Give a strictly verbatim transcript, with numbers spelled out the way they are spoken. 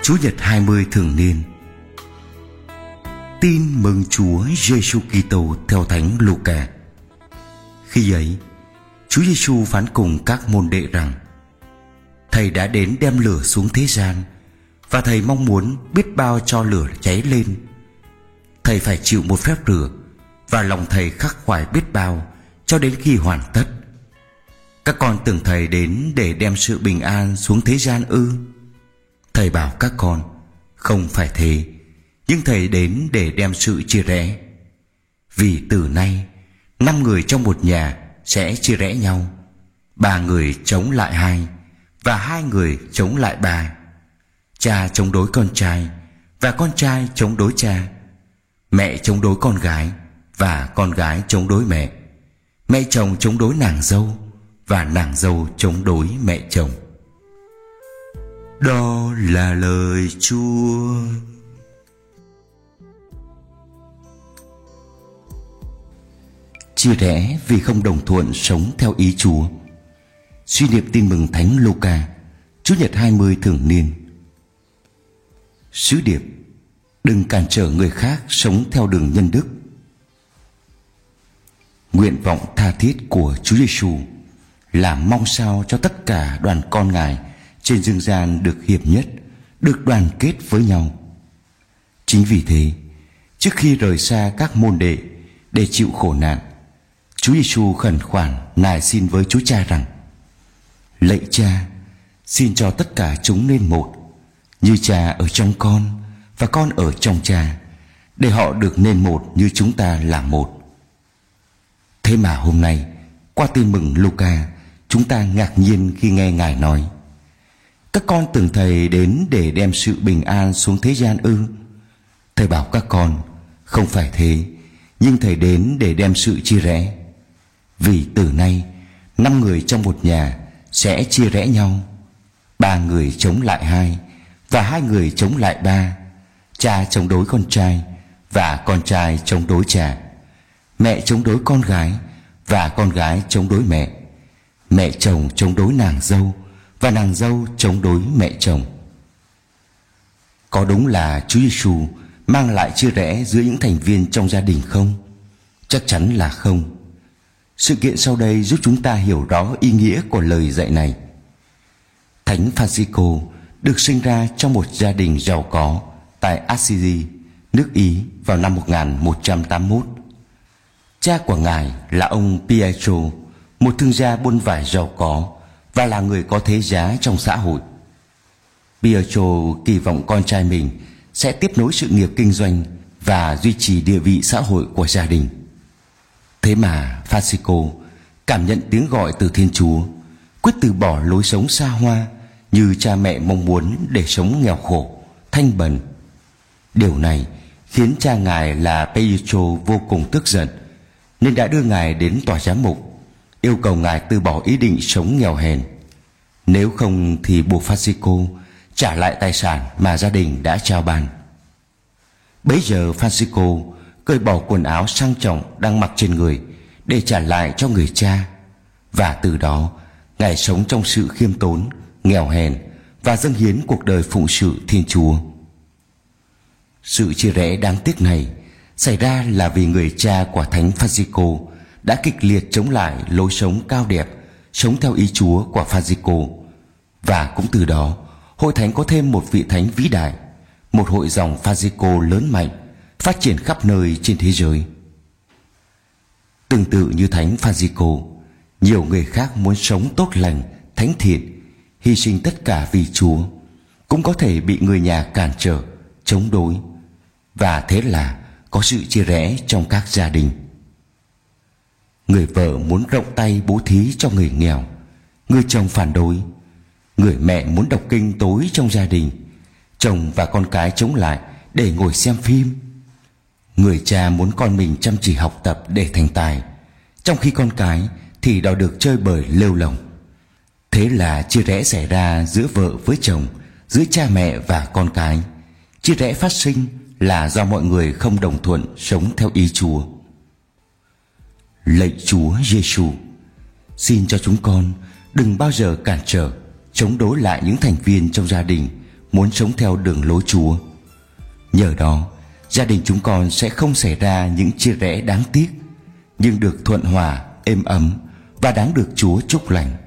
Chúa Nhật hai mươi thường niên. Tin mừng Chúa Giêsu Kitô theo Thánh Luca. Khi ấy, Chúa Giêsu phán cùng các môn đệ rằng: Thầy đã đến đem lửa xuống thế gian, và Thầy mong muốn biết bao cho lửa cháy lên. Thầy phải chịu một phép rửa, và lòng Thầy khắc khoải biết bao cho đến khi hoàn tất. Các con tưởng Thầy đến để đem sự bình an xuống thế gian ư? Thầy bảo các con, không phải thế, nhưng Thầy đến để đem sự chia rẽ. Vì từ nay, năm người trong một nhà sẽ chia rẽ nhau, ba người chống lại hai, và hai người chống lại ba. Cha chống đối con trai, và con trai chống đối cha. Mẹ chống đối con gái, và con gái chống đối mẹ. Mẹ chồng chống đối nàng dâu, và nàng dâu chống đối mẹ chồng. Đó là lời Chúa. Chia rẽ vì không đồng thuận sống theo ý Chúa. Suy niệm tin mừng Thánh Luca, Chủ nhật hai mươi thường niên. Sứ điệp: đừng cản trở người khác sống theo đường nhân đức. Nguyện vọng tha thiết của Chúa Giêsu là mong sao cho tất cả đoàn con Ngài trên dương gian được hiệp nhất, được đoàn kết với nhau. Chính vì thế, trước khi rời xa các môn đệ để chịu khổ nạn, Chúa Giêsu khẩn khoản nài xin với Chúa Cha rằng: Lạy Cha, xin cho tất cả chúng nên một, như Cha ở trong con và con ở trong Cha, để họ được nên một như chúng ta là một. Thế mà hôm nay, qua tin mừng Luca, chúng ta ngạc nhiên khi nghe Ngài nói: Các con tưởng Thầy đến để đem sự bình an xuống thế gian ư? Thầy bảo các con, không phải thế, nhưng Thầy đến để đem sự chia rẽ. Vì từ nay, năm người trong một nhà sẽ chia rẽ nhau, ba người chống lại hai, và hai người chống lại ba. Cha chống đối con trai, và con trai chống đối cha. Mẹ chống đối con gái, và con gái chống đối mẹ. Mẹ chồng chống đối nàng dâu, và nàng dâu chống đối mẹ chồng. Có đúng là Chúa Giêsu mang lại chia rẽ giữa những thành viên trong gia đình không? Chắc chắn là không. Sự kiện sau đây giúp chúng ta hiểu rõ ý nghĩa của lời dạy này. Thánh Francisco được sinh ra trong một gia đình giàu có tại Assisi, nước Ý vào năm một nghìn một trăm tám mươi mốt. Cha của Ngài là ông Pietro, một thương gia buôn vải giàu có và là người có thế giá trong xã hội. Pietro kỳ vọng con trai mình sẽ tiếp nối sự nghiệp kinh doanh và duy trì địa vị xã hội của gia đình. Thế mà Francisco cảm nhận tiếng gọi từ Thiên Chúa, quyết từ bỏ lối sống xa hoa như cha mẹ mong muốn để sống nghèo khổ, thanh bần. Điều này khiến cha Ngài là Pietro vô cùng tức giận, nên đã đưa Ngài đến tòa giám mục, yêu cầu Ngài từ bỏ ý định sống nghèo hèn. Nếu không thì buộc Francisco trả lại tài sản mà gia đình đã trao ban. Bấy giờ Francisco cởi bỏ quần áo sang trọng đang mặc trên người để trả lại cho người cha, và từ đó Ngài sống trong sự khiêm tốn, nghèo hèn và dâng hiến cuộc đời phụng sự Thiên Chúa. Sự chia rẽ đáng tiếc này xảy ra là vì người cha của Thánh Francisco đã kịch liệt chống lại lối sống cao đẹp, sống theo ý Chúa của Francisco, và cũng từ đó hội thánh có thêm một vị thánh vĩ đại, một hội dòng Francisco lớn mạnh, phát triển khắp nơi trên thế giới. Tương tự như Thánh Francisco, nhiều người khác muốn sống tốt lành, thánh thiện, hy sinh tất cả vì Chúa, cũng có thể bị người nhà cản trở, chống đối, và thế là có sự chia rẽ trong các gia đình. Người vợ muốn rộng tay bố thí cho người nghèo, người chồng phản đối. Người mẹ muốn đọc kinh tối trong gia đình, chồng và con cái chống lại để ngồi xem phim. Người cha muốn con mình chăm chỉ học tập để thành tài, trong khi con cái thì đòi được chơi bời lêu lổng. Thế là chia rẽ xảy ra giữa vợ với chồng, giữa cha mẹ và con cái. Chia rẽ phát sinh là do mọi người không đồng thuận sống theo ý Chúa. Lạy Chúa Giêsu, xin cho chúng con đừng bao giờ cản trở, chống đối lại những thành viên trong gia đình muốn sống theo đường lối Chúa. Nhờ đó, gia đình chúng con sẽ không xảy ra những chia rẽ đáng tiếc, nhưng được thuận hòa, êm ấm và đáng được Chúa chúc lành.